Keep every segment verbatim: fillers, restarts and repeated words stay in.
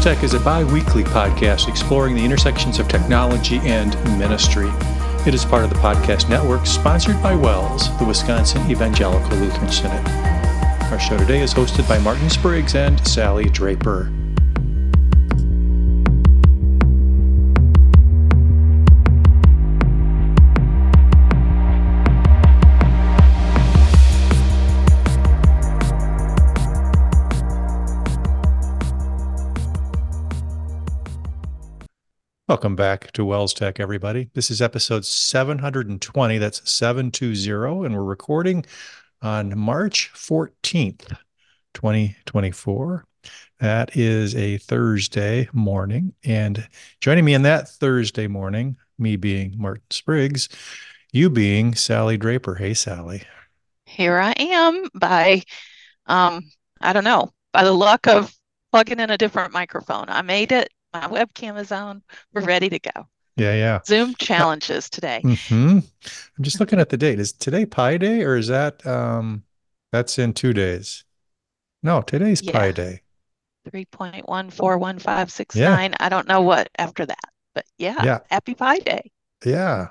Tech is a bi-weekly podcast exploring the intersections of technology and ministry. It is part of the podcast network sponsored by WELS, the Wisconsin Evangelical Lutheran Synod. Our show today is hosted by Martin Spriggs and Sally Draper. Welcome back to WELS Tech, everybody. This is episode seven hundred twenty. That's seven two zero, and we're recording on March fourteenth, twenty twenty-four. That is a Thursday morning, and joining me on that Thursday morning, me being Martin Spriggs, you being Sally Draper. Hey, Sally. Here I am by, um, I don't know, by the luck of plugging in a different microphone. I made it. My webcam is on. We're ready to go. Yeah, yeah. Zoom challenges today. Mm-hmm. I'm just looking at the date. Is today Pi Day, or is that um that's in two days? No, today's Yeah. Pi Day. three point one four one five six nine. Yeah. I don't know what after that, but yeah, yeah. Happy Pi Day. Yeah.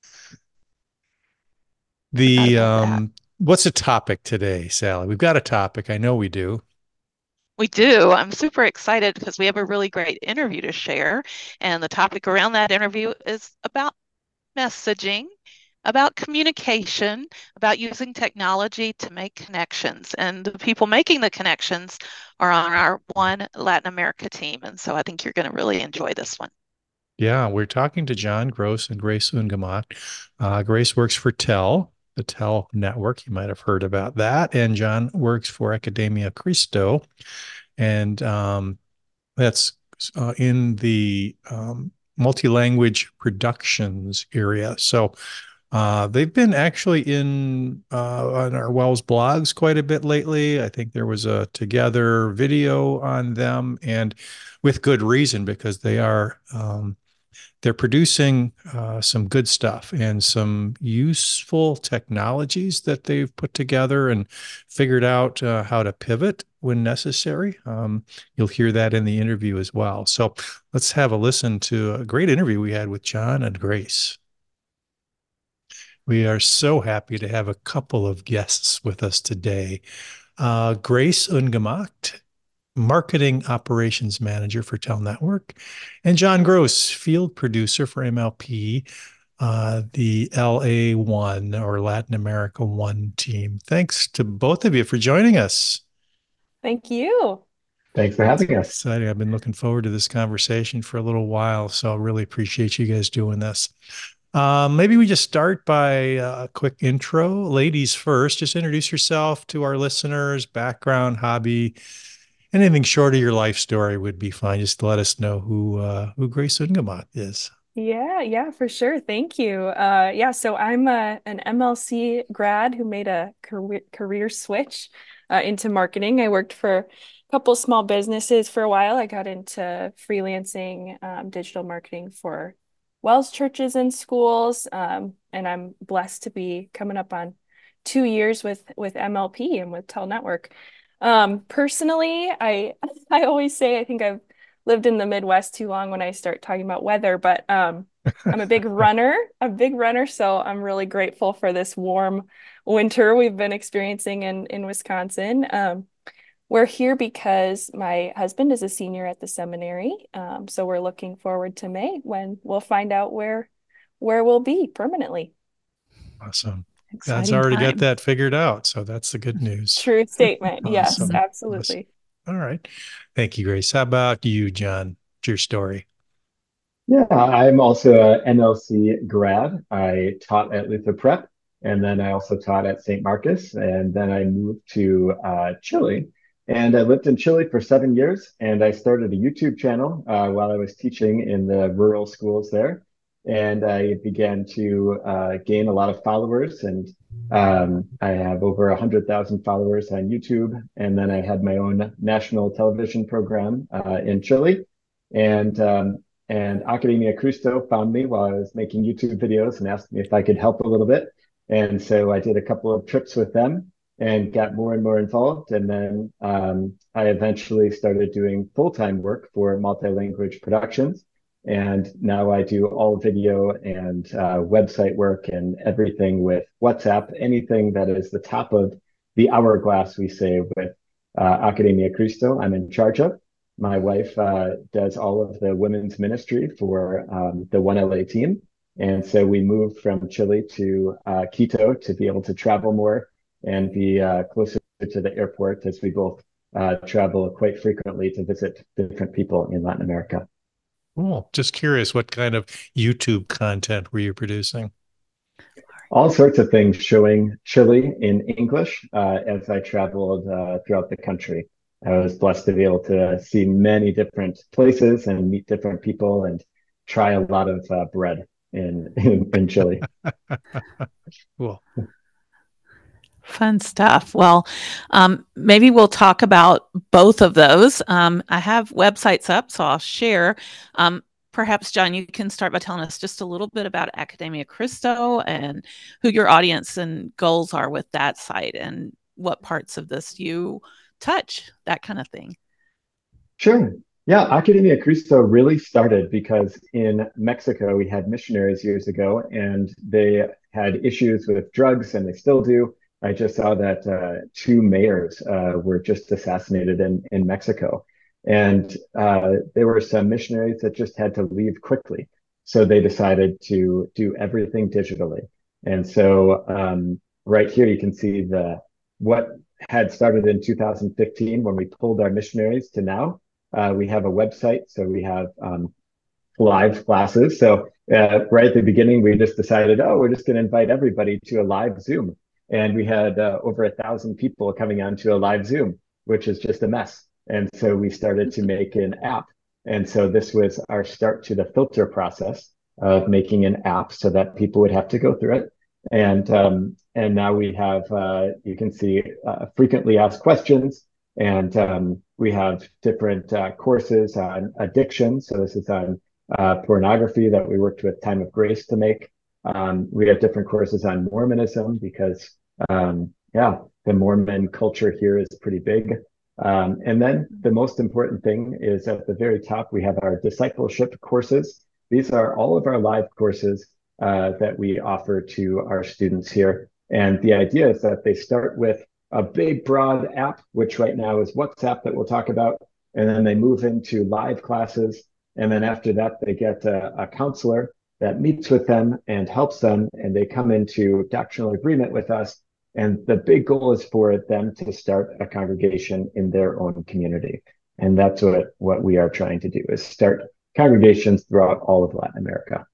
The um what's the topic today, Sally? We've got a topic. I know we do. We do. I'm super excited because we have a really great interview to share. And the topic around that interview is about messaging, about communication, about using technology to make connections. And the people making the connections are on our One Latin America team. And so I think you're going to really enjoy this one. Yeah, we're talking to John Gross and Grace Ungemach. Uh, Grace works for T E L, the T E L network. You might have heard about that. And John works for Academia Cristo. And um, that's uh, in the um, multi-language productions area. So uh, they've been actually in uh, on our WELS blogs quite a bit lately. I think there was a Together video on them, and with good reason, because they are um, they're producing uh, some good stuff and some useful technologies that they've put together and figured out uh, how to pivot when necessary. Um, you'll hear that in the interview as well. So let's have a listen to a great interview we had with John and Grace. We are so happy to have a couple of guests with us today. Uh, Grace Ungemach, Marketing Operations Manager for T E L Network, and John Gross, Field Producer for M L P, uh, the L A one or Latin America one team. Thanks to both of you for joining us. Thank you. Thanks for having us. Exciting. I've been looking forward to this conversation for a little while, so I really appreciate you guys doing this. Um, maybe we just start by a quick intro. Ladies first, just introduce yourself to our listeners, background, hobby. Anything short of your life story would be fine. Just to let us know who uh, who Grace Ungemach is. Yeah, yeah, for sure. Thank you. Uh, yeah, so I'm a, an M L C grad who made a career, career switch uh, into marketing. I worked for a couple small businesses for a while. I got into freelancing um, digital marketing for WELS churches and schools, um, and I'm blessed to be coming up on two years with with M L P and with T E L Network. Um, personally, I I always say I think I've lived in the Midwest too long when I start talking about weather, but um, I'm a big runner, a big runner, so I'm really grateful for this warm winter we've been experiencing in, in Wisconsin. Um, we're here because my husband is a senior at the seminary, um, so we're looking forward to May when we'll find out where where we'll be permanently. Awesome. Exciting God's already time. got that figured out, so that's the good news. True statement. Awesome. Yes, absolutely. Awesome. All right. Thank you, Grace. How about you, John? What's your story? Yeah, I'm also a M L C grad. I taught at Luther Prep, and then I also taught at Saint Marcus, and then I moved to uh, Chile. And I lived in Chile for seven years, and I started a YouTube channel uh, while I was teaching in the rural schools there. And I began to uh, gain a lot of followers, and um, I have over one hundred thousand followers on YouTube. And then I had my own national television program uh, in Chile. And um, and Academia Cristo found me while I was making YouTube videos and asked me if I could help a little bit. And so I did a couple of trips with them. and got more and more involved. And then um, I eventually started doing full-time work for Multilanguage Productions. And now I do all video and uh, website work and everything with WhatsApp, anything that is the top of the hourglass, we say, with uh, Academia Cristo, I'm in charge of. My wife uh, does all of the women's ministry for um, the one L A team. And so we moved from Chile to uh, Quito to be able to travel more and be uh, closer to the airport as we both uh, travel quite frequently to visit different people in Latin America. Cool. Just curious, what kind of YouTube content were you producing? All sorts of things showing Chile in English uh, as I traveled uh, throughout the country. I was blessed to be able to see many different places and meet different people and try a lot of uh, bread in, in, in Chile. Cool. Fun stuff. Well, um, maybe we'll talk about both of those. Um, I have websites up, so I'll share. Um, perhaps, John, you can start by telling us just a little bit about Academia Cristo and who your audience and goals are with that site and what parts of this you touch, that kind of thing. Sure. Yeah, Academia Cristo really started because in Mexico we had missionaries years ago and they had issues with drugs and they still do. I just saw that uh, two mayors uh, were just assassinated in, in Mexico. And uh, there were some missionaries that just had to leave quickly. So they decided to do everything digitally. And so um, right here you can see the what had started in two thousand fifteen when we pulled our missionaries to now. Uh, we have a website, so we have um, live classes. So uh, right at the beginning, we just decided, oh, we're just going to invite everybody to a live Zoom. And we had uh, over a thousand people coming onto a live Zoom, which is just a mess. And so we started to make an app. And so this was our start to the filter process of making an app so that people would have to go through it. And um, and now we have, uh, you can see uh, frequently asked questions. And um, we have different uh, courses on addiction. So this is on uh, pornography that we worked with Time of Grace to make. Um, we have different courses on Mormonism because, um, yeah, the Mormon culture here is pretty big. Um, and then the most important thing is at the very top, we have our discipleship courses. These are all of our live courses uh, that we offer to our students here. And the idea is that they start with a big, broad app, which right now is WhatsApp that we'll talk about. And then they move into live classes. And then after that, they get a, a counselor that meets with them and helps them. And they come into doctrinal agreement with us. And the big goal is for them to start a congregation in their own community. And that's what, what we are trying to do, is start congregations throughout all of Latin America.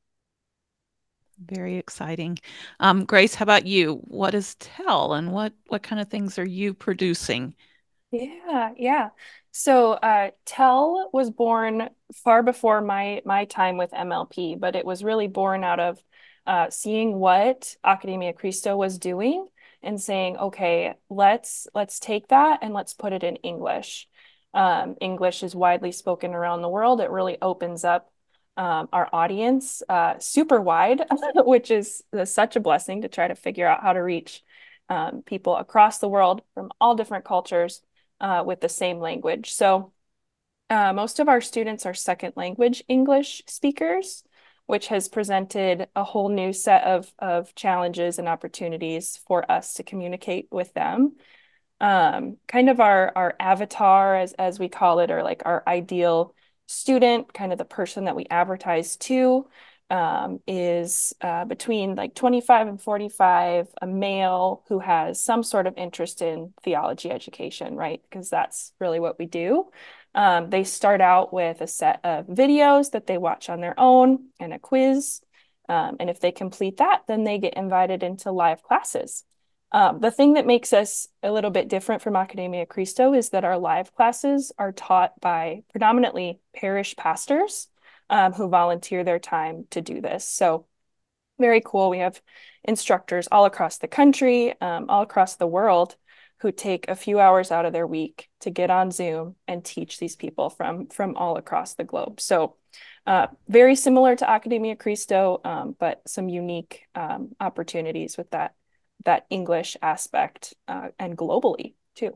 Very exciting. Um, Grace, how about you? What is Tell and what, what kind of things are you producing? Yeah, yeah. So uh, Tell was born far before my my time with M L P, but it was really born out of uh, seeing what Academia Cristo was doing and saying, okay, let's let's take that and let's put it in English. Um, English is widely spoken around the world. It really opens up um, our audience uh, super wide, which is uh, such a blessing to try to figure out how to reach um, people across the world from all different cultures uh, with the same language. So uh, most of our students are second language English speakers, which has presented a whole new set of, of challenges and opportunities for us to communicate with them. Um, kind of our, our avatar, as, as we call it, or like our ideal student, kind of the person that we advertise to, um, is uh, between like twenty-five and forty-five, a male who has some sort of interest in theology education, right? Because that's really what we do. Um, they start out with a set of videos that they watch on their own and a quiz. Um, and if they complete that, then they get invited into live classes. Um, the thing that makes us a little bit different from Academia Cristo is that our live classes are taught by predominantly parish pastors um, who volunteer their time to do this. So very cool. We have instructors all across the country, um, all across the world, who take a few hours out of their week to get on Zoom and teach these people from, from all across the globe. So uh, very similar to Academia Cristo, um, but some unique um, opportunities with that that English aspect uh, and globally too.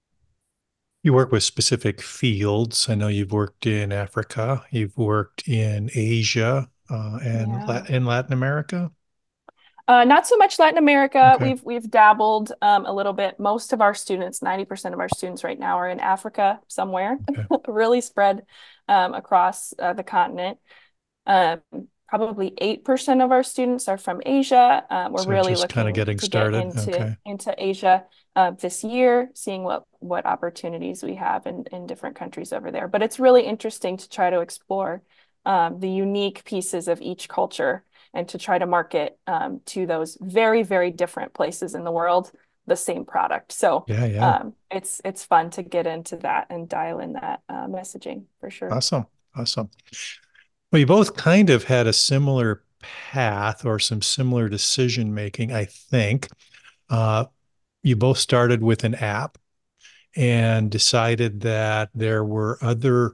You work with specific fields. I know you've worked in Africa, you've worked in Asia, uh, and La Yeah. in Latin America. Uh, not so much Latin America. Okay. We've we've dabbled um, a little bit. Most of our students, ninety percent of our students right now are in Africa somewhere, Okay. really spread um, across uh, the continent. Um, Probably eight percent of our students are from Asia. Uh, we're So really just kind of looking getting to get started. into Okay. into Asia uh, this year, seeing what what opportunities we have in in different countries over there. But it's really interesting to try to explore um, the unique pieces of each culture and to try to market um, to those very, very different places in the world the same product. So Yeah, yeah. um, it's it's fun to get into that and dial in that uh, messaging for sure. Awesome. Awesome. Well, you both kind of had a similar path or some similar decision making, I think. Uh, you both started with an app and decided that there were other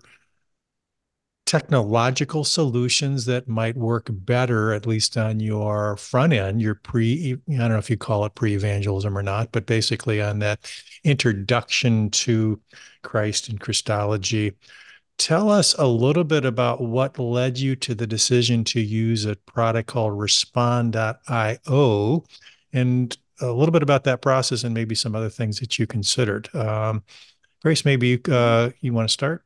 technological solutions that might work better, at least on your front end, your pre, I don't know if you call it pre-evangelism or not, but basically on that introduction to Christ and Christology. Tell us a little bit about what led you to the decision to use a product called Respond dot i o and a little bit about that process and maybe some other things that you considered. Um, Grace, maybe uh, you want to start?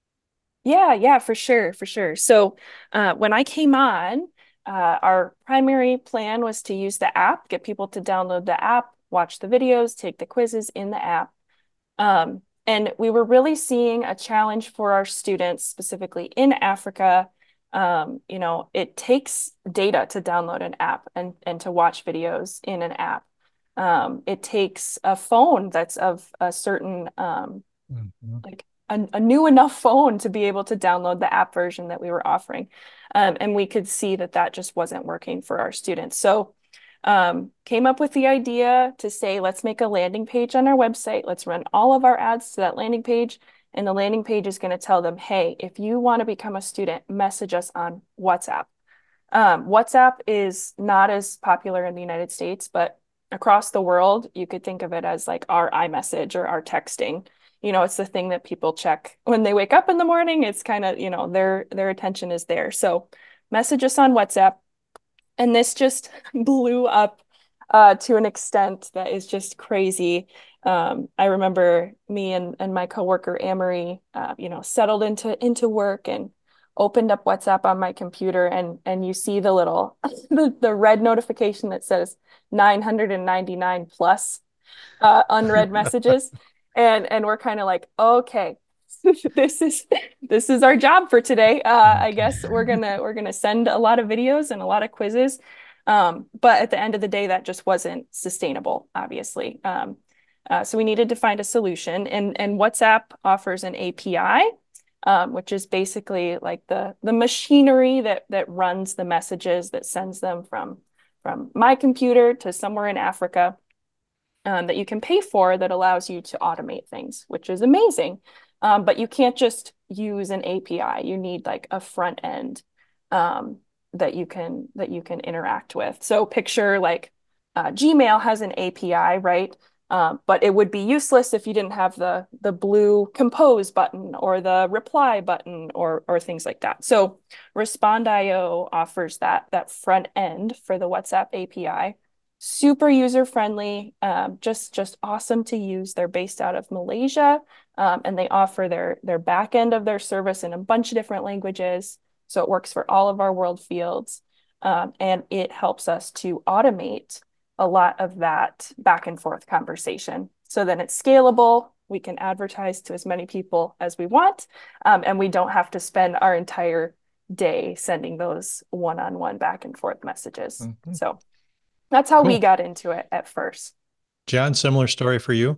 Yeah, yeah, for sure, for sure. So uh, when I came on, uh, our primary plan was to use the app, get people to download the app, watch the videos, take the quizzes in the app. Um, and we were really seeing a challenge for our students, specifically in Africa. Um, you know, it takes data to download an app and, and to watch videos in an app. Um, it takes a phone that's of a certain um, Mm-hmm. like a, a new enough phone to be able to download the app version that we were offering. Um, and we could see that that just wasn't working for our students. So um, came up with the idea to say, let's make a landing page on our website. Let's run all of our ads to that landing page. And the landing page is going to tell them, hey, if you want to become a student, message us on WhatsApp. Um, WhatsApp is not as popular in the United States, but across the world, you could think of it as like our iMessage or our texting. You know, it's the thing that people check when they wake up in the morning. It's kind of, you know, their their attention is there. So message us on WhatsApp. And this just blew up uh, to an extent that is just crazy. Um, I remember me and, and my coworker Amory, uh, you know, settled into into work and opened up WhatsApp on my computer, and and you see the little the, the red notification that says nine hundred ninety-nine plus uh, unread messages, and and we're kind of like, okay, this is this is our job for today. Uh, I guess we're gonna we're gonna send a lot of videos and a lot of quizzes, um, but at the end of the day, that just wasn't sustainable, obviously. Um, uh, so we needed to find a solution, and and WhatsApp offers an A P I, um, which is basically like the the machinery that that runs the messages that sends them from from my computer to somewhere in Africa. Um, that you can pay for that allows you to automate things, which is amazing. Um, but you can't just use an A P I. You need like a front end um, that you can that you can interact with. So picture like uh, Gmail has an A P I, right? Um, but it would be useless if you didn't have the the blue compose button or the reply button or or things like that. So Respond dot i o offers that that front end for the WhatsApp A P I. Super user friendly, um, just just awesome to use. They're based out of Malaysia, um, and they offer their their back end of their service in a bunch of different languages. So it works for all of our world fields, um, and it helps us to automate a lot of that back and forth conversation. So then it's scalable. We can advertise to as many people as we want, um, and we don't have to spend our entire day sending those one-on-one back and forth messages. Mm-hmm. So that's how we Cool. got into it at first. John, similar story for you?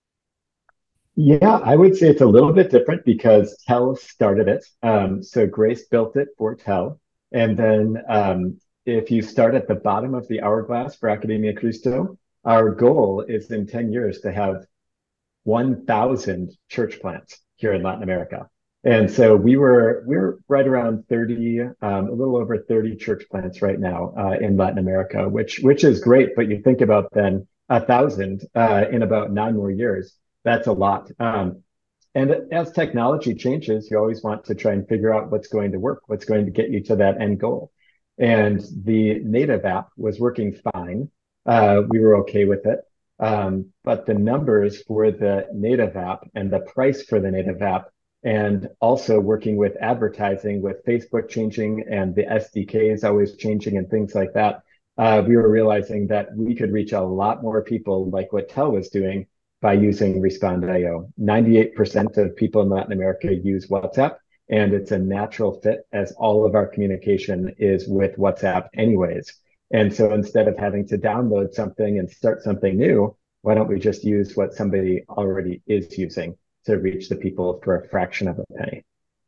Yeah, I would say it's a little bit different because Tel started it. Um, so Grace built it for Tel. And then um, if you start at the bottom of the hourglass for Academia Cristo, our goal is in ten years to have one thousand church plants here in Latin America. And so we were we're right around thirty, um, a little over thirty church plants right now uh, in Latin America, which which is great. But you think about then a thousand uh, in about nine more years. That's a lot. Um, and as technology changes, you always want to try and figure out what's going to work, what's going to get you to that end goal. And the native app was working fine. Uh, we were okay with it. Um, but the numbers for the native app and the price for the native app, and also working with advertising, with Facebook changing and the S D Ks always changing and things like that, uh, we were realizing that we could reach a lot more people like what Tel was doing by using Respond dot I O. ninety-eight percent of people in Latin America use WhatsApp, and it's a natural fit as all of our communication is with WhatsApp anyways. And so instead of having to download something and start something new, why don't we just use what somebody already is using to reach the people for a fraction of a penny?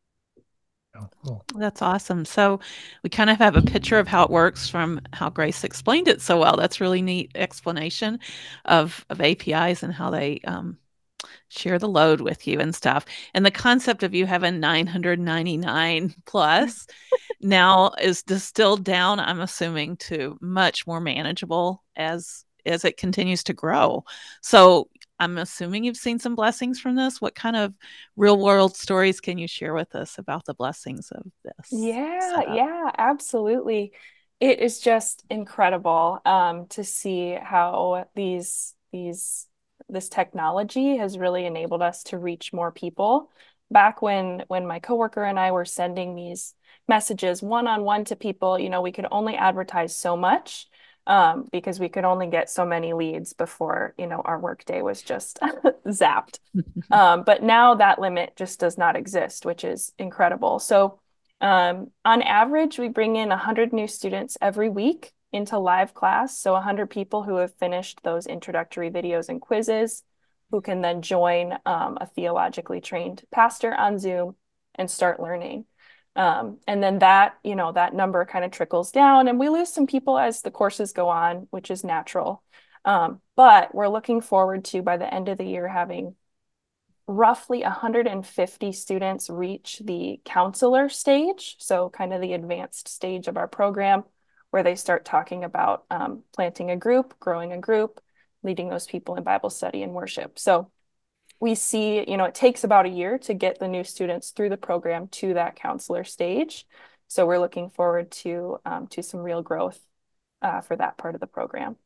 Oh, cool. That's awesome. So we kind of have a picture of how it works from how Grace explained it so well. That's really neat explanation of, of A P Is and how they um, share the load with you and stuff. And the concept of you having nine hundred ninety-nine plus now is distilled down, I'm assuming, to much more manageable as as it continues to grow. So I'm assuming you've seen some blessings from this. What kind of real world stories can you share with us about the blessings of this Yeah, setup? yeah, absolutely. It is just incredible um, to see how these these this technology has really enabled us to reach more people. Back when when my coworker and I were sending these messages one-on-one to people, you know, we could only advertise so much um, because we could only get so many leads before, you know, our workday was just zapped. Um, but now that limit just does not exist, which is incredible. So um, on average, we bring in one hundred new students every week into live class. So one hundred people who have finished those introductory videos and quizzes, who can then join um, a theologically trained pastor on Zoom and start learning. Um, and then that, you know, that number kind of trickles down, and we lose some people as the courses go on, which is natural. Um, but we're looking forward to, by the end of the year, having roughly one hundred fifty students reach the counselor stage, so kind of the advanced stage of our program, where they start talking about um, planting a group, growing a group, leading those people in Bible study and worship. So we see, you know, it takes about a year to get the new students through the program to that counselor stage. So we're looking forward to um, to some real growth uh, for that part of the program.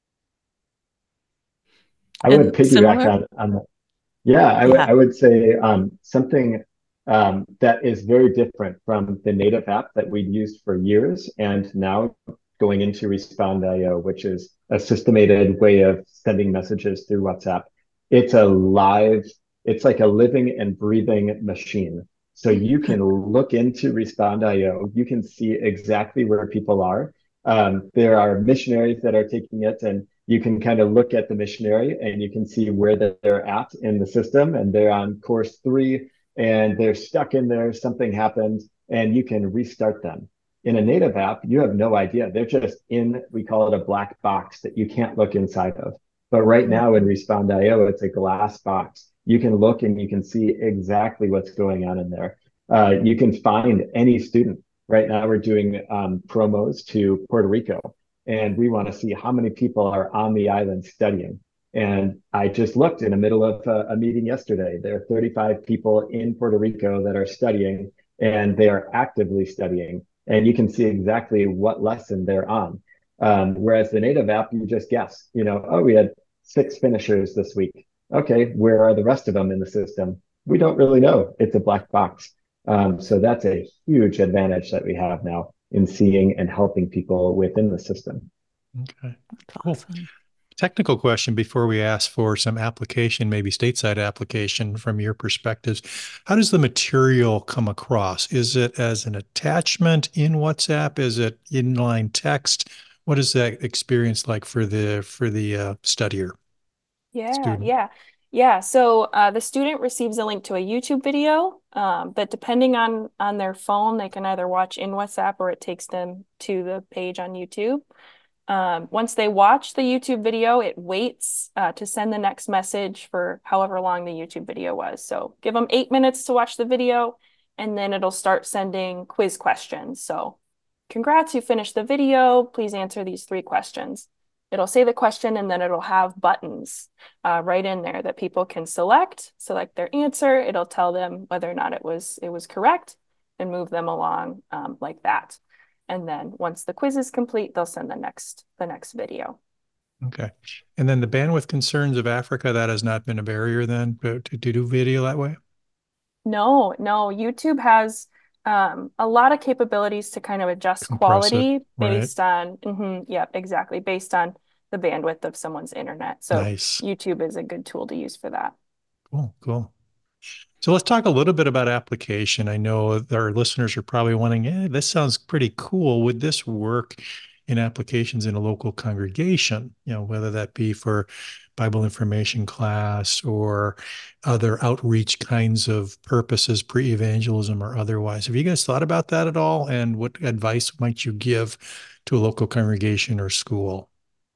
I would And piggyback similar, on on that. Yeah, I would yeah. I would say um, something um, that is very different from the native app that we've used for years, and now going into Respond dot I O, which is a systemated way of sending messages through WhatsApp. It's a live, it's like a living and breathing machine. So you can look into Respond dot I O, you can see exactly where people are. Um, there are missionaries that are taking it, and you can kind of look at the missionary and you can see where they're at in the system, and they're on course three and they're stuck in there, something happened, and you can restart them. In a native app, you have no idea. They're just in, we call it a black box that you can't look inside of. But right now in Respond dot I O, it's a glass box. You can look and you can see exactly what's going on in there. Uh, you can find any student. Right now, we're doing um, promos to Puerto Rico, and we want to see how many people are on the island studying. And I just looked in the middle of a, a meeting yesterday. There are thirty-five people in Puerto Rico that are studying, and they are actively studying. And you can see exactly what lesson they're on. Um, whereas the native app, you just guess, you know, oh, we had six finishers this week. Okay, where are the rest of them in the system? We don't really know. It's a black box. Um, so that's a huge advantage that we have now in seeing and helping people within the system. Okay, That's cool. awesome. Technical question before we ask for some application, maybe stateside application from your perspectives. How does the material come across? Is it as an attachment in WhatsApp? Is it inline text? What is that experience like for the for the uh, studier Yeah, student? yeah, yeah. So uh, the student receives a link to a YouTube video, um, but depending on on their phone, they can either watch in WhatsApp or it takes them to the page on YouTube. Um, once they watch the YouTube video, it waits uh, to send the next message for however long the YouTube video was. So give them eight minutes to watch the video, and then it'll start sending quiz questions. So congrats, you finished the video. Please answer these three questions. It'll say the question, and then it'll have buttons uh, right in there that people can select, select their answer. It'll tell them whether or not it was, it was correct and move them along um, like that. And then once the quiz is complete, they'll send the next the next video. Okay. And then the bandwidth concerns of Africa, that has not been a barrier then to, to do video that way? No, no. YouTube has um, a lot of capabilities to kind of adjust Compress it, quality right. based on, mhm, yeah, exactly, based on the bandwidth of someone's internet. So Nice. YouTube is a good tool to use for that. Cool, cool. So let's talk a little bit about application. I know our listeners are probably wondering, eh, this sounds pretty cool. Would this work in applications in a local congregation? You know, whether that be for Bible information class or other outreach kinds of purposes, pre-evangelism or otherwise. Have you guys thought about that at all? And what advice might you give to a local congregation or school?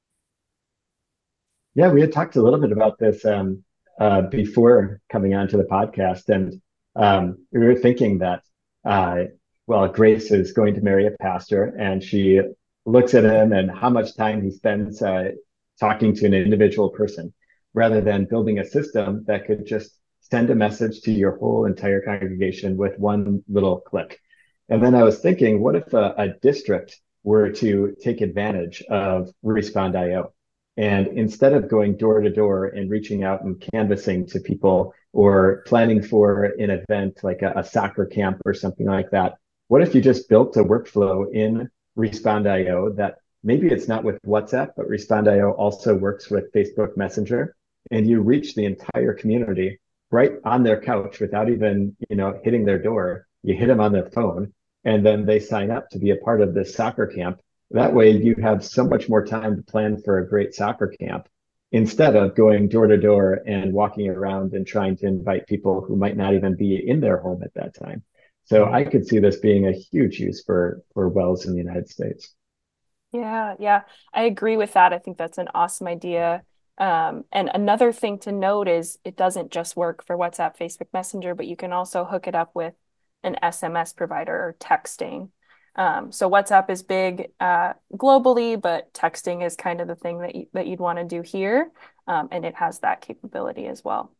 Yeah, we had talked a little bit about this um, uh, before coming onto the podcast, and um, we were thinking that, uh, well, Grace is going to marry a pastor, and she looks at him and how much time he spends uh, talking to an individual person, rather than building a system that could just send a message to your whole entire congregation with one little click. And then I was thinking, what if a, a district were to take advantage of Respond dot I O? And instead of going door to door and reaching out and canvassing to people or planning for an event like a, a soccer camp or something like that, what if you just built a workflow in Respond dot I O that maybe it's not with WhatsApp, but Respond dot I O also works with Facebook Messenger, and you reach the entire community right on their couch without even, you know, hitting their door. You hit them on their phone, and then they sign up to be a part of this soccer camp. That way you have so much more time to plan for a great soccer camp instead of going door to door and walking around and trying to invite people who might not even be in their home at that time. So I could see this being a huge use for, for wells in the United States. Yeah, yeah, I agree with that. I think that's an awesome idea. Um, and another thing to note is it doesn't just work for WhatsApp, Facebook Messenger, but you can also hook it up with an S M S provider or texting. Um, so WhatsApp is big uh, globally, but texting is kind of the thing that you, that you'd want to do here, um, and it has that capability as well.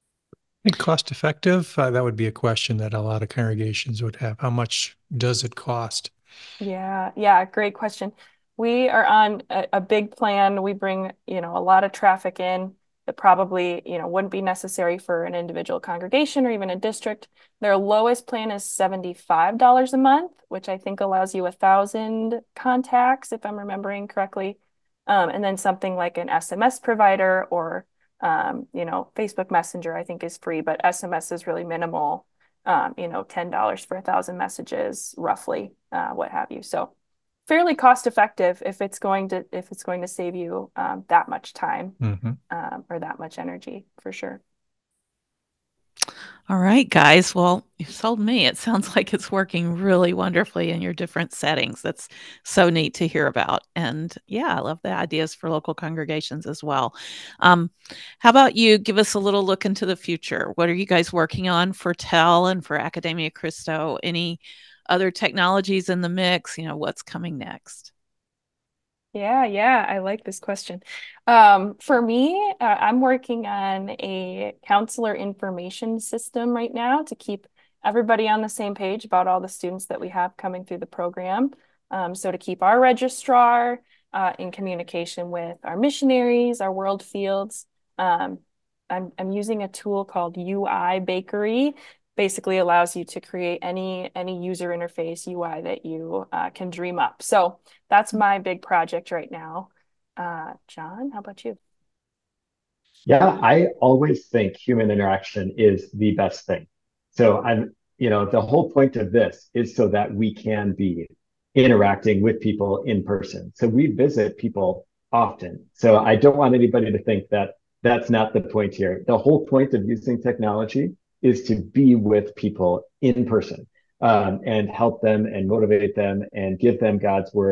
I think cost effective, uh, that would be a question that a lot of congregations would have. How much does it cost? Yeah, yeah, great question. We are on a, a big plan. We bring, you know, a lot of traffic in that probably, you know, wouldn't be necessary for an individual congregation or even a district. Their lowest plan is seventy-five dollars a month, which I think allows you a thousand contacts, if I'm remembering correctly. Um, and then something like an S M S provider or, um, you know, Facebook Messenger, I think is free, but S M S is really minimal. Um, you know, ten dollars for a thousand messages, roughly, uh, what have you. So fairly cost effective if it's going to if it's going to save you um, that much time Mm-hmm. um, or that much energy for sure. All right, guys. Well, you've told me it sounds like it's working really wonderfully in your different settings. That's so neat to hear about. And yeah, I love the ideas for local congregations as well. Um, how about you give us a little look into the future? What are you guys working on for T E L and for Academia Christo? Any other technologies in the mix? You know, what's coming next? Yeah, yeah, I like this question. Um, for me, uh, I'm working on a counselor information system right now to keep everybody on the same page about all the students that we have coming through the program. Um, so to keep our registrar uh, in communication with our missionaries, our world fields. Um, I'm, I'm using a tool called U I Bakery. Basically allows you to create any any user interface U I that you uh, can dream up. So that's my big project right now. Uh, John, how about you? Yeah, I always think human interaction is the best thing. So I'm, you know, the whole point of this is so that we can be interacting with people in person. So we visit people often. So I don't want anybody to think that that's not the point here. The whole point of using technology is to be with people in person um, and help them and motivate them and give them God's word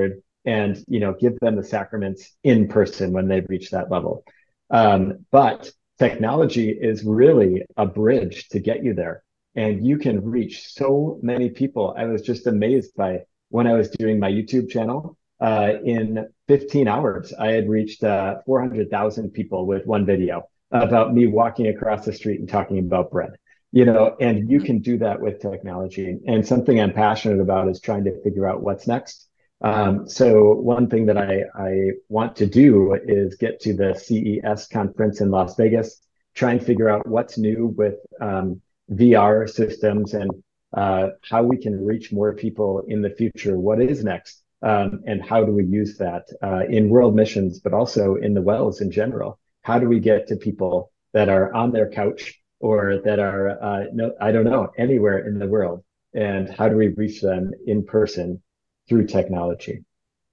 and, you know, give them the sacraments in person when they reach that level. Um, but technology is really a bridge to get you there. And you can reach so many people. I was just amazed by when I was doing my YouTube channel. Uh, in fifteen hours, I had reached uh, four hundred thousand people with one video about me walking across the street and talking about bread. You know, and you can do that with technology. And something I'm passionate about is trying to figure out what's next. Um, so one thing that I, I want to do is get to the C E S conference in Las Vegas, try and figure out what's new with um, V R systems and uh, how we can reach more people in the future. What is next? Um, and how do we use that uh, in world missions, but also in the wells in general? How do we get to people that are on their couch or that are, uh, no, I don't know, anywhere in the world? And how do we reach them in person through technology?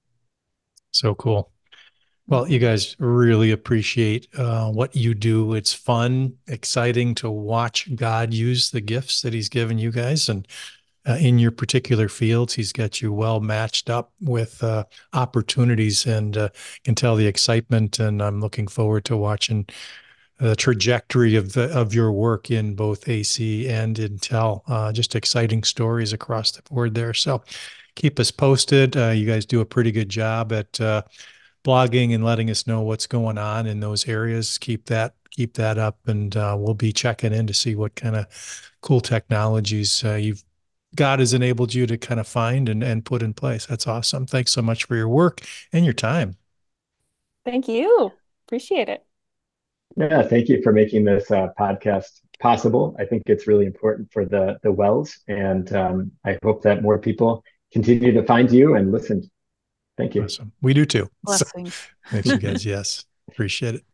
So cool. Well, you guys really appreciate uh, what you do. It's fun, exciting to watch God use the gifts that he's given you guys. And uh, in your particular fields, he's got you well matched up with uh, opportunities, and uh, can tell the excitement. And I'm looking forward to watching the trajectory of the of your work in both A C and Intel. Uh, just exciting stories across the board there. So keep us posted. Uh, you guys do a pretty good job at uh, blogging and letting us know what's going on in those areas. Keep that keep that up, and uh, we'll be checking in to see what kind of cool technologies uh, you've God has enabled you to kind of find and, and put in place. That's awesome. Thanks so much for your work and your time. Thank you. Appreciate it. Yeah, thank you for making this uh, podcast possible. I think it's really important for the the wells, and um, I hope that more people continue to find you and listen. Thank you. Awesome. We do too. Blessings. So, thanks, you guys. Yes, appreciate it.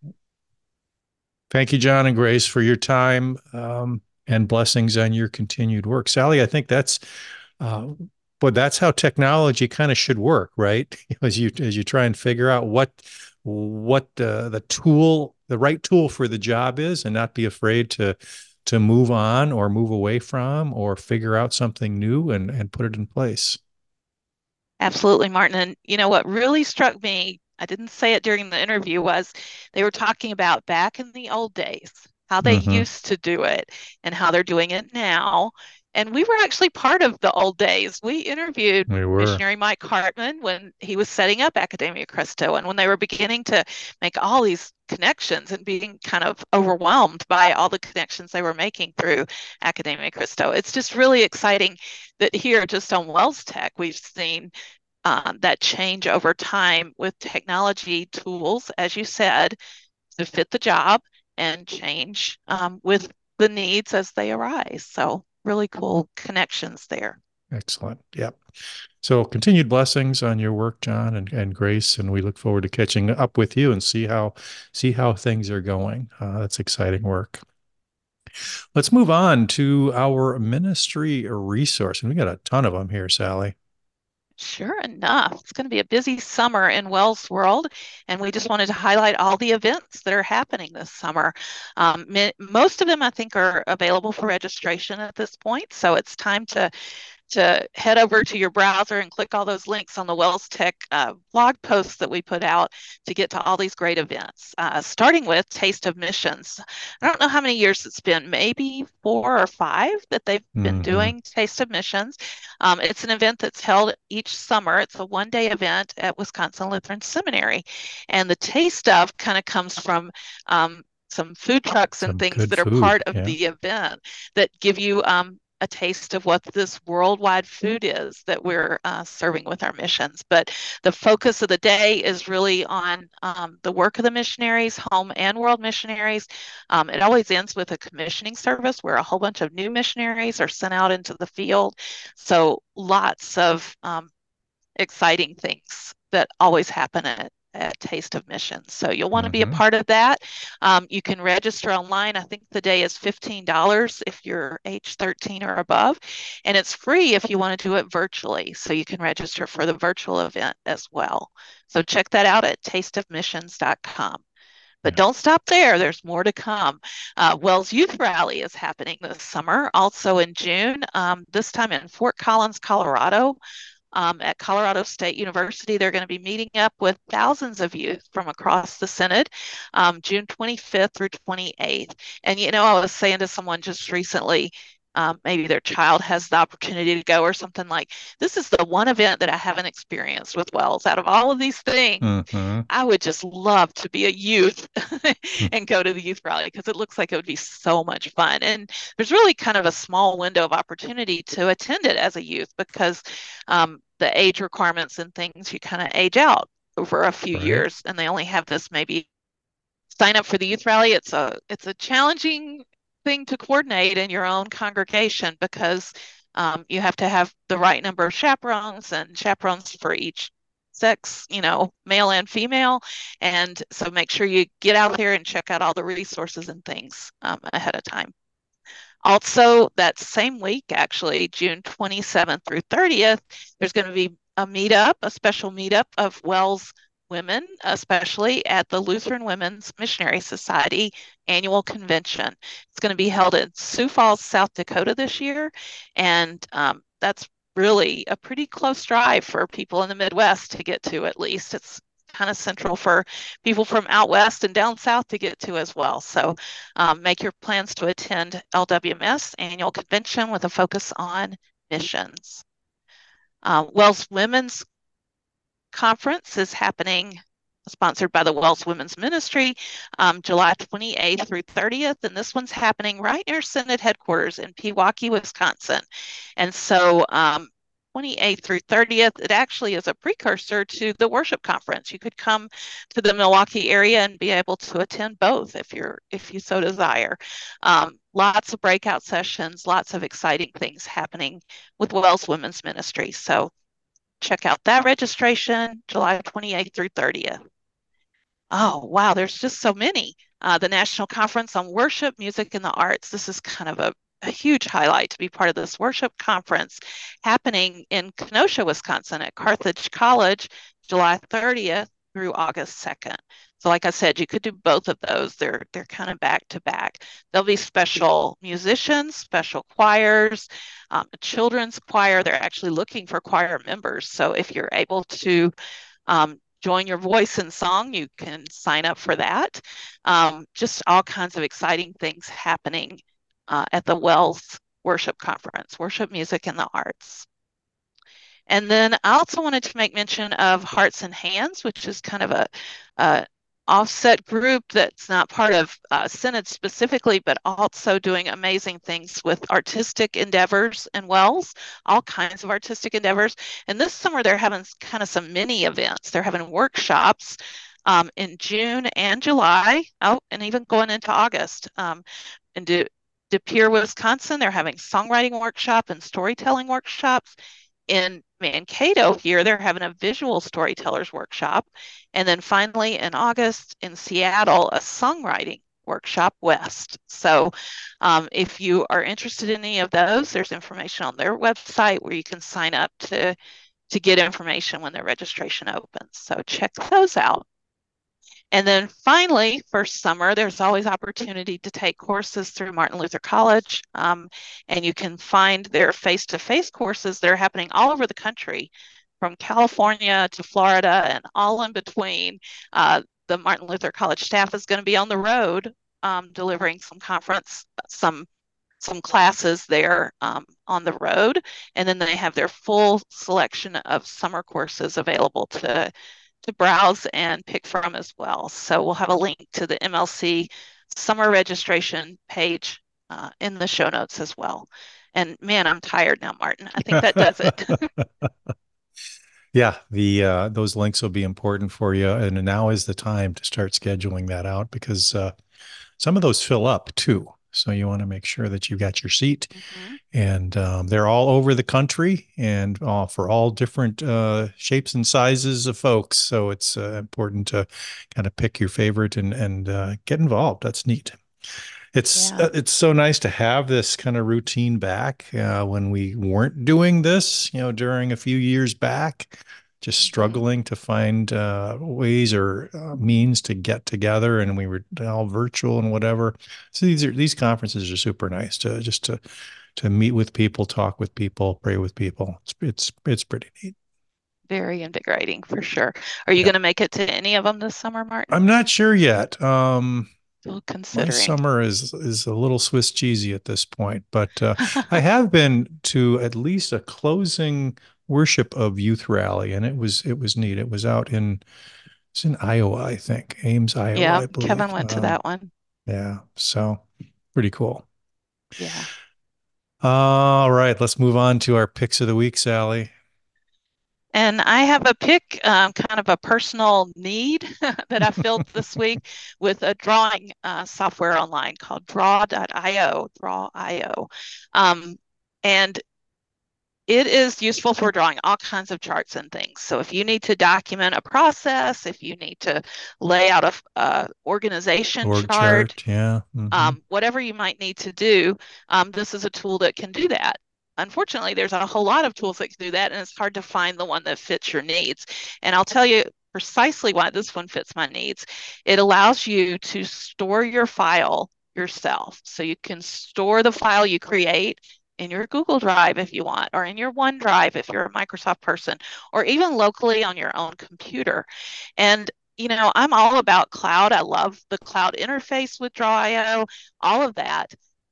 Thank you, John and Grace, for your time, um, and blessings on your continued work. Sally, I think that's, uh, but that's how technology kind of should work, right? As you as you try and figure out what what uh, the tool, the right tool for the job is, and not be afraid to to move on or move away from or figure out something new and and put it in place. Absolutely, Martin. And you know what really struck me, I didn't say it during the interview, was they were talking about back in the old days, how they Mm-hmm. used to do it and how they're doing it now. And we were actually part of the old days. We interviewed We were. missionary Mike Hartman when he was setting up Academia Cristo and when they were beginning to make all these connections and being kind of overwhelmed by all the connections they were making through Academia Cristo. It's just really exciting that here, just on Wells Tech, we've seen um, that change over time with technology tools, as you said, to fit the job and change um, with the needs as they arise. So really cool connections there. Excellent. Yep. So continued blessings on your work, John and, and Grace, and we look forward to catching up with you and see how see how things are going. Uh, that's exciting work. Let's move on to our ministry resource, and we got a ton of them here, Sally. Sure enough, it's going to be a busy summer in Wells World, and we just wanted to highlight all the events that are happening this summer. Um, most of them, I think, are available for registration at this point, so it's time to to head over to your browser and click all those links on the Wells Tech uh, blog posts that we put out to get to all these great events, uh, starting with Taste of Missions. I don't know how many years it's been, maybe four or five that they've been Mm-hmm. doing Taste of Missions. Um, it's an event that's held each summer. It's a one-day event at Wisconsin Lutheran Seminary. And the taste of kind of comes from um, some food trucks and Some things good that are food, part of yeah. the event that give you um, a taste of what this worldwide food is that we're uh, serving with our missions. But the focus of the day is really on um, the work of the missionaries, home and world missionaries. Um, it always ends with a commissioning service where a whole bunch of new missionaries are sent out into the field. So lots of um, exciting things that always happen at at Taste of Missions. So you'll want to be a Mm-hmm. part of that. Um, you can register online. I think the day is fifteen dollars if you're age thirteen or above, and it's free if you want to do it virtually. So you can register for the virtual event as well. So check that out at taste of missions dot com. But Yeah. don't stop there. There's more to come. Uh, Wells Youth Rally is happening this summer, also in June, um, this time in Fort Collins, Colorado. um, at Colorado State University. They're going to be meeting up with thousands of youth from across the Synod, um, June twenty-fifth through twenty-eighth. And, you know, I was saying to someone just recently, um, maybe their child has the opportunity to go or something, like, this is the one event that I haven't experienced with WELS. Out of all of these things, mm-hmm. I would just love to be a youth and go to the youth rally, because it looks like it would be so much fun. And there's really kind of a small window of opportunity to attend it as a youth, because um, the age requirements and things, you kind of age out over a few right. years, and they only have this maybe sign up for the youth rally. It's a it's a challenging thing to coordinate in your own congregation, because um, you have to have the right number of chaperones, and chaperones for each sex, you know, male and female. And so make sure you get out there and check out all the resources and things um, ahead of time. Also, that same week, actually, June twenty-seventh through thirtieth, there's going to be a meetup, a special meetup of WELS women, especially at the Lutheran Women's Missionary Society annual convention. It's going to be held in Sioux Falls, South Dakota this year. And um, that's really a pretty close drive for people in the Midwest to get to, at least. It's kind of central for people from out west and down south to get to as well. So um, make your plans to attend L W M S annual convention with a focus on missions. Uh, WELS Women's Conference is happening, sponsored by the WELS Women's Ministry, um, July twenty-eighth through thirtieth. And this one's happening right near Synod headquarters in Pewaukee, Wisconsin. And so um, twenty-eighth through thirtieth, it actually is a precursor to the worship conference. You could come to the Milwaukee area and be able to attend both if you're if you so desire. Um, lots of breakout sessions, lots of exciting things happening with WELS Women's Ministry. So check out that registration, July twenty-eighth through thirtieth. Oh, wow, there's just so many. Uh, the National Conference on Worship, Music, and the Arts. This is kind of a, a huge highlight to be part of this worship conference happening in Kenosha, Wisconsin at Carthage College, July thirtieth through August second. So like I said, you could do both of those. They're, they're kind of back to back. There'll be special musicians, special choirs, um, a children's choir. They're actually looking for choir members. So if you're able to um, join your voice in song, you can sign up for that. Um, just all kinds of exciting things happening uh, at the WELS Worship Conference, Worship, Music, and the Arts. And then I also wanted to make mention of Hearts and Hands, which is kind of a, a offset group that's not part of uh, Synod specifically, but also doing amazing things with artistic endeavors and WELS, all kinds of artistic endeavors. And this summer they're having kind of some mini events. They're having workshops um, in June and July, oh, and even going into August. Um, in De, De Pere, Wisconsin, they're having songwriting workshop and storytelling workshops. In Mankato here, they're having a visual storytellers workshop. And then finally in August in Seattle, a songwriting workshop west. So um, if you are interested in any of those, there's information on their website where you can sign up to, to get information when their registration opens. So check those out. And then finally, for summer, there's always opportunity to take courses through Martin Luther College. Um, and you can find their face-to-face courses that are happening all over the country, from California to Florida and all in between. Uh, the Martin Luther College staff is going to be on the road um, delivering some conference, some some classes there um, on the road. And then they have their full selection of summer courses available to to browse and pick from as well. So we'll have a link to the M L C summer registration page uh, in the show notes as well. And man, I'm tired now, Martin. I think that does it. Yeah, the uh, those links will be important for you. And now is the time to start scheduling that out, because uh, some of those fill up too. So you want to make sure that you got your seat. Mm-hmm. And um, they're all over the country and uh, for all different uh, shapes and sizes of folks. So it's uh, important to kind of pick your favorite and, and uh, get involved. That's neat. It's yeah. uh, it's so nice to have this kind of routine back uh, when we weren't doing this, you know, during a few years back, just struggling to find uh, ways or uh, means to get together, and we were all virtual and whatever. So these are these conferences are super nice to just to to meet with people, talk with people, pray with people. It's it's it's pretty neat. very invigorating for sure. Are you Yeah. going to make it to any of them this summer, Martin? I'm not sure yet. Um, Still my considering. summer is is a little Swiss cheesy at this point, but uh, I have been to at least a closing worship of youth rally, and it was it was neat. It was out in it's in Iowa, I think, Ames, Iowa, Yeah, I Kevin believe. went to Um, that one. yeah, so pretty cool. Yeah. All right, let's move on to our picks of the week, Sally. And I have a pick, um, kind of a personal need that I filled this week with a drawing uh, software online called draw dot io, draw dot io. Um, and it is useful for drawing all kinds of charts and things. So if you need to document a process, if you need to lay out a, a organization Org chart, chart, yeah. Mm-hmm. um, whatever you might need to do, um, this is a tool that can do that. Unfortunately, there's a whole lot of tools that can do that, and it's hard to find the one that fits your needs. And I'll tell you precisely why this one fits my needs. It allows you to store your file yourself. So you can store the file you create in your Google Drive if you want, or in your OneDrive if you're a Microsoft person, or even locally on your own computer. And you know, I'm all about cloud. I love the cloud interface with draw dot io, all of that.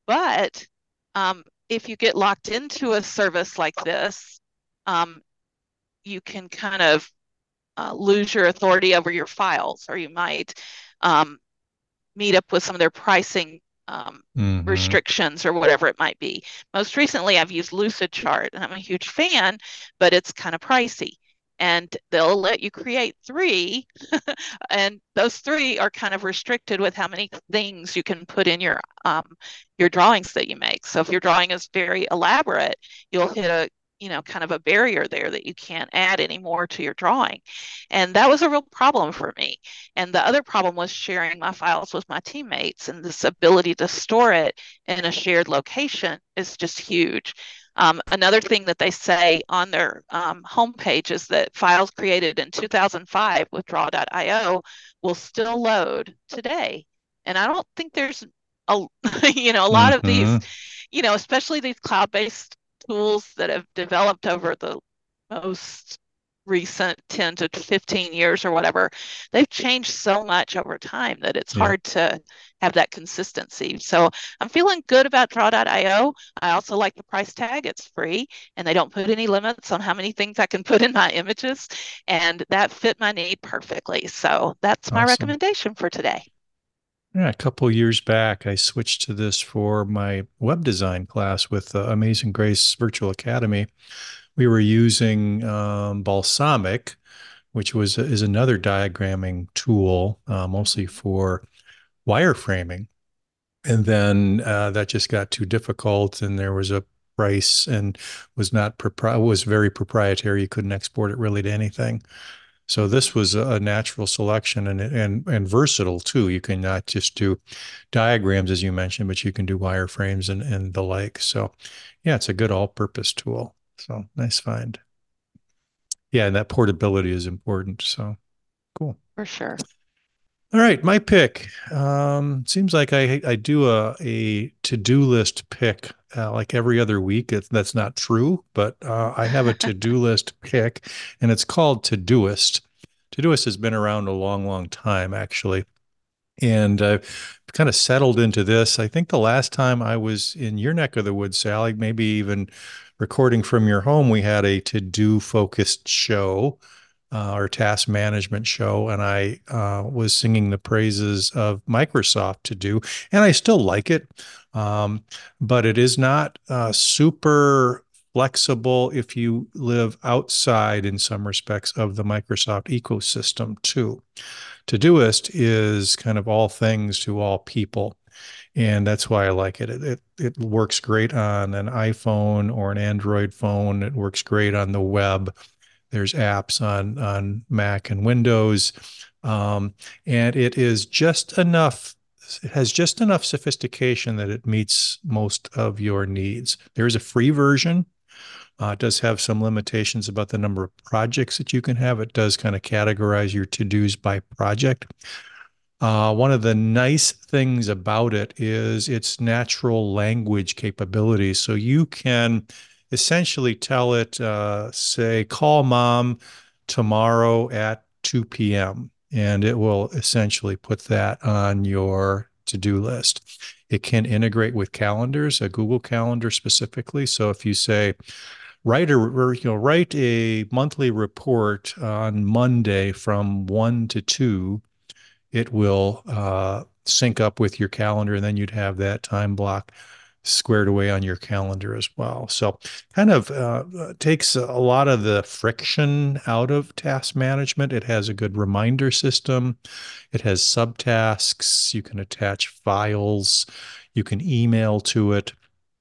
But um, if you get locked into a service like this, um, you can kind of uh, lose your authority over your files, or you might um, meet up with some of their pricing um, Mm-hmm. restrictions or whatever it might be. Most recently, I've used Lucidchart, and I'm a huge fan, but it's kind of pricey. And they'll let you create three, and those three are kind of restricted with how many things you can put in your um, your drawings that you make. So if your drawing is very elaborate, you'll hit a you know kind of a barrier there that you can't add any more to your drawing. And that was a real problem for me. And the other problem was sharing my files with my teammates, and this ability to store it in a shared location is just huge. Um, another thing that they say on their um, homepage is that files created in two thousand five with draw dot io will still load today. And I don't think there's a you know a lot of these, Mm-hmm. you know, especially these cloud-based tools that have developed over the most recent ten to fifteen years or whatever, they've changed so much over time that it's Yeah. hard to have that consistency. So I'm feeling good about draw dot io. I also like the price tag. It's free, and they don't put any limits on how many things I can put in my images, and that fit my need perfectly. So that's my Awesome. recommendation for today. Yeah, a couple of years back, I switched to this for my web design class with uh, Amazing Grace Virtual Academy. We were using um, Balsamic, which was is another diagramming tool, uh, mostly for wireframing. And then uh, that just got too difficult, and there was a price, and was not propri- was very proprietary. You couldn't export it really to anything. So this was a natural selection, and and and versatile too. You can not just do diagrams as you mentioned, but you can do wireframes and and the like. So yeah, it's a good all-purpose tool. So nice find. Yeah, and that portability is important. So cool. For sure. All right, my pick. Um, seems like I I do a a to-do list pick uh, like every other week. It's, that's not true, but uh, I have a to-do list pick, and it's called Todoist. Todoist has been around a long, long time, actually, and I've kind of settled into this. I think the last time I was in your neck of the woods, Sally, maybe even recording from your home, we had a to-do focused show uh, or task management show, and I uh, was singing the praises of Microsoft To Do, and I still like it, um, but it is not uh, super flexible if you live outside in some respects of the Microsoft ecosystem too. Todoist is kind of all things to all people. And that's why I like it. It, it. it works great on an iPhone or an Android phone. It works great on the web. There's apps on, on Mac and Windows. Um, and it is just enough, it has just enough sophistication that it meets most of your needs. There is a free version. Uh, it does have some limitations about the number of projects that you can have. It does kind of categorize your to-dos by project. Uh, one of the nice things about it is its natural language capabilities. So you can essentially tell it, uh, say, call mom tomorrow at two p m and it will essentially put that on your to-do list. It can integrate with calendars, a Google Calendar specifically. So if you say, write a or, you know write a monthly report on Monday from one to two, it will uh, sync up with your calendar, and then you'd have that time block squared away on your calendar as well. So kind of uh, takes a lot of the friction out of task management. It has a good reminder system. It has subtasks. You can attach files. You can email to it.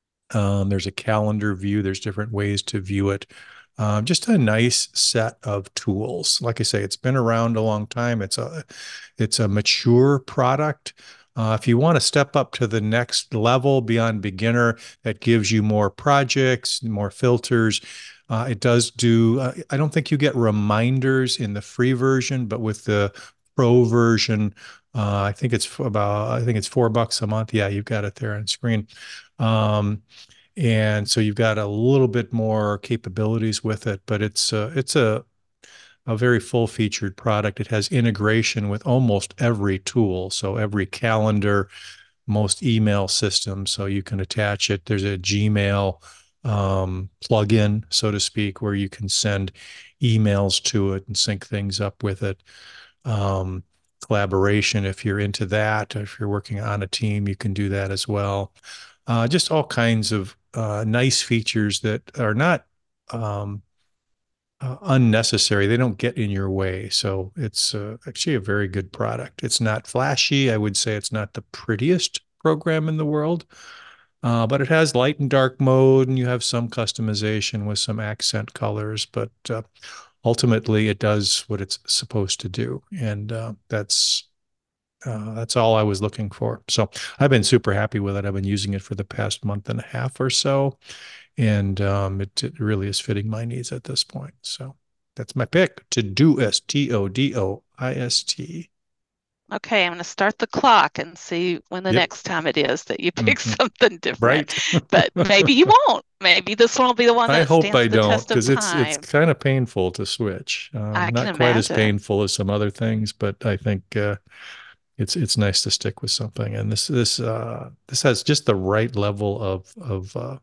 Um, there's a calendar view. There's different ways to view it. Um, just a nice set of tools. Like I say, it's been around a long time. It's a, it's a mature product. Uh, if you want to step up to the next level beyond beginner, that gives you more projects, more filters. Uh, it does do, uh, I don't think you get reminders in the free version, but with the pro version, uh, I think it's about, I think it's four bucks a month. Yeah, you've got it there on screen. Um, and so you've got a little bit more capabilities with it, but it's uh, it's a a very full-featured product. It has integration with almost every tool, so every calendar, most email systems, so you can attach it. There's a Gmail um, plugin, so to speak, where you can send emails to it and sync things up with it. Um, collaboration, if you're into that, if you're working on a team, you can do that as well. Uh, just all kinds of uh, nice features that are not um, uh, unnecessary. They don't get in your way. So it's uh, actually a very good product. It's not flashy. I would say it's not the prettiest program in the world, uh, but it has light and dark mode, and you have some customization with some accent colors. But uh, ultimately, it does what it's supposed to do, and uh, that's uh, that's all I was looking for. So I've been super happy with it. I've been using it for the past month and a half or so, and um, it, it really is fitting my needs at this point. So that's my pick. Todoist, T O D O I S T. Okay, I'm going to start the clock and see when the Yep. next time it is that you pick Mhm. something different. Right. But maybe you won't. Maybe this one will be the one I that hope stands I the don't, test of because it's it's time. kind of painful to switch. Um, I can not quite as imagine. painful as some other things, but I think uh, it's it's nice to stick with something. And this this uh, this has just the right level of of uh,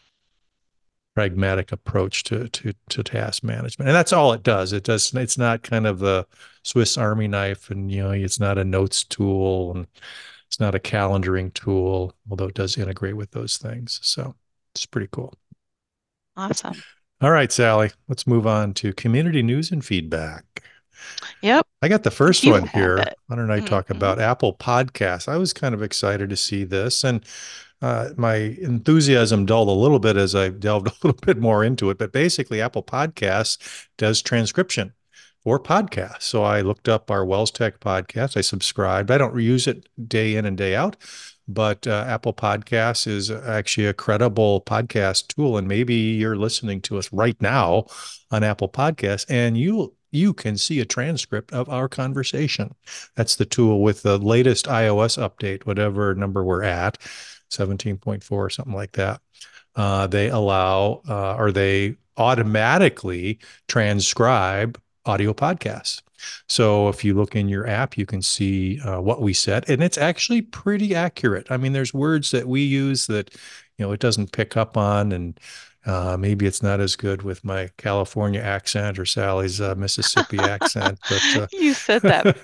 pragmatic approach to to to task management, and that's all it does. It does. It's not kind of the Swiss Army knife, and you know, it's not a notes tool, and it's not a calendaring tool, although it does integrate with those things. So it's pretty cool. Awesome. All right, Sally, let's move on to community news and feedback. Yep. I got the first You one have here. it. Why don't I talk Mhm. about Apple Podcasts? I was kind of excited to see this, and uh, my enthusiasm dulled a little bit as I delved a little bit more into it. But basically, Apple Podcasts does transcription for podcasts. So I looked up our Wells Tech podcast. I subscribed. I don't use it day in and day out, but uh, Apple Podcasts is actually a credible podcast tool. And maybe you're listening to us right now on Apple Podcasts, and you you can see a transcript of our conversation. That's the tool with the latest iOS update, whatever number we're at, seventeen point four or something like that. Uh, they allow uh, or they automatically transcribe audio podcasts. So if you look in your app, you can see uh, what we said, and it's actually pretty accurate. I mean, there's words that we use that, you know, it doesn't pick up on, and uh, maybe it's not as good with my California accent or Sally's uh, Mississippi accent, but uh, You said that.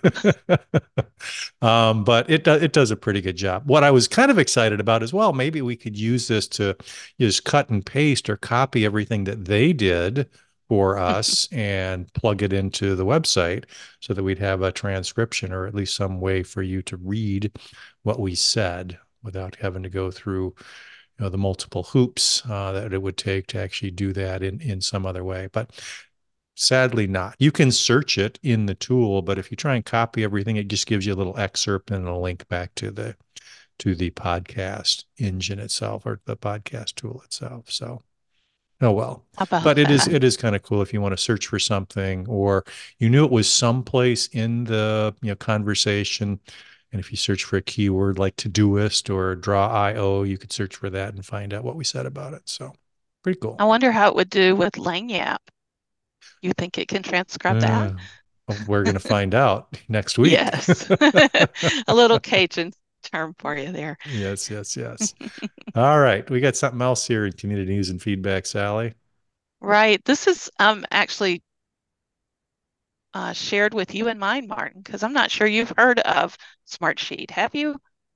um, but it does it does a pretty good job. What I was kind of excited about as well, maybe we could use this to just cut and paste or copy everything that they did for us and plug it into the website so that we'd have a transcription or at least some way for you to read what we said without having to go through, you know, the multiple hoops uh, that it would take to actually do that in in some other way. But sadly not. You can search it in the tool, but if you try and copy everything, it just gives you a little excerpt and a link back to the to the podcast engine itself or the podcast tool itself. So, oh well. How about But it is that? it is kind of cool if you want to search for something or you knew it was someplace in the, you know, conversation. And if you search for a keyword like Todoist or Draw dot I O, you could search for that and find out what we said about it. So Pretty cool. I wonder how it would do with Langyap. You think it can transcribe that? Uh, we're going to find out next week. Yes. A little Cajun term for you there. Yes, yes, yes. All right. We got something else here in community news and feedback, Sally. Right. This is um actually uh, shared with you in mind, Martin, because I'm not sure you've heard of Smartsheet. Have you?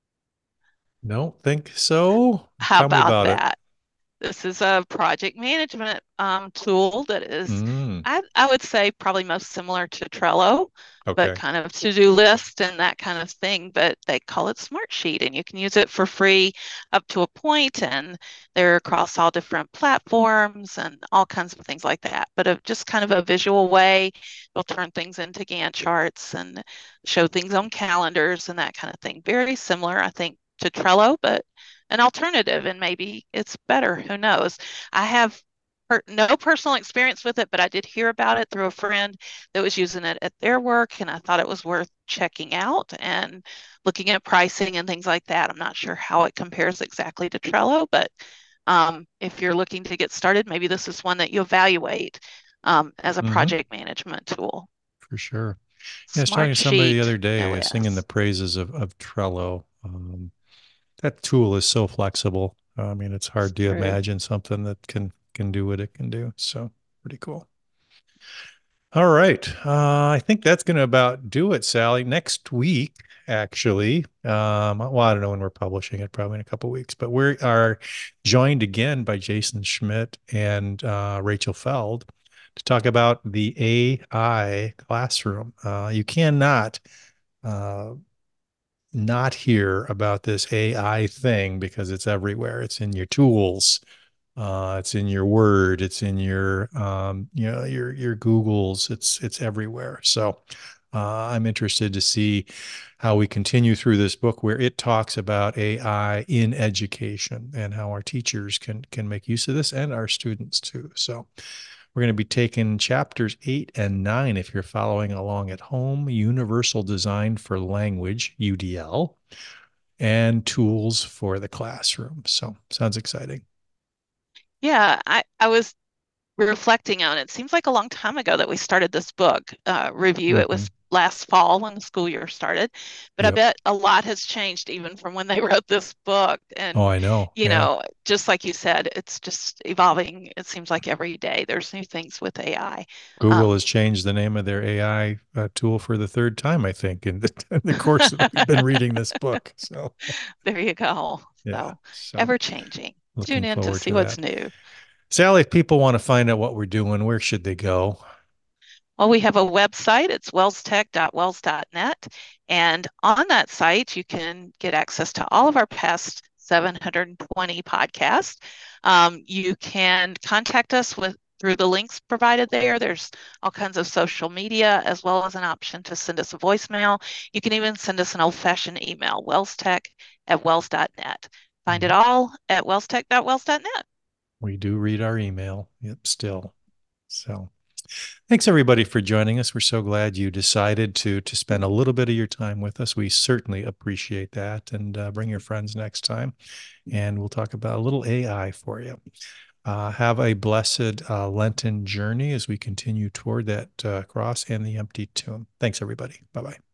Don't think so. How Tell me about about it. that? This is a project management um, tool that is, Mm, I, I would say, probably most similar to Trello, but okay. kind of to-do list and that kind of thing. But they call it Smartsheet, and you can use it for free up to a point, and they're across all different platforms and all kinds of things like that. But a, just kind of a visual way, it'll turn things into Gantt charts and show things on calendars and that kind of thing. Very similar, I think, to Trello, but an alternative, and maybe it's better. Who knows? I have per no personal experience with it, but I did hear about it through a friend that was using it at their work, and I thought it was worth checking out and looking at pricing and things like that. I'm not sure how it compares exactly to Trello, but um, if you're looking to get started, maybe this is one that you evaluate um, as a Mm-hmm. project management tool. For sure. Yeah, I was talking to somebody the other Smartsheet day, singing the L S. praises of, of Trello. Um, that tool is so flexible. I mean, it's It's hard to true. imagine something that can can do what it can do. So pretty cool. All right. Uh, I think that's going to about do it, Sally. Next week, actually, um, well, I don't know when we're publishing it, probably in a couple of weeks, but we are joined again by Jason Schmidt and uh, Rachel Feld to talk about the A I classroom. Uh, you cannot uh, not hear about this A I thing because it's everywhere. It's in your tools. Uh, it's in your Word. It's in your, um, you know, your your Googles. It's it's everywhere. So uh, I'm interested to see how we continue through this book where it talks about A I in education and how our teachers can can make use of this and our students too. So we're going to be taking chapters eight and nine if you're following along at home: Universal Design for Language (U D L) and Tools for the Classroom. So sounds exciting. Yeah, I, I was reflecting on it. Seems like a long time ago that we started this book uh, review. It Mm-hmm. was last fall when the school year started, but I Yep. bet a lot has changed even from when they wrote this book. Oh, And, I know. you Yeah. know, just like you said, it's just evolving. It seems like every day there's new things with A I. Google Um, has changed the name of their A I uh, tool for the third time, I think, in the, in the course that we've been reading this book. So, there you go. yeah. So So, ever changing. Tune looking in to forward see to what's that. new. Sally, if people want to find out what we're doing, where should they go? Well, we have a website. It's wellstech dot wells dot net. And on that site, you can get access to all of our past seven hundred twenty podcasts. Um, you can contact us with through the links provided there. There's all kinds of social media, as well as an option to send us a voicemail. You can even send us an old-fashioned email, wellstech at wells dot net. Find it Mhm. all at wellstech dot wells dot net. We do read our email. Yep, still. So, thanks everybody for joining us. We're so glad you decided to to spend a little bit of your time with us. We certainly appreciate that. And uh, bring your friends next time, and we'll talk about a little A I for you. Uh, have a blessed uh, Lenten journey as we continue toward that uh, cross and the empty tomb. Thanks, everybody. Bye bye.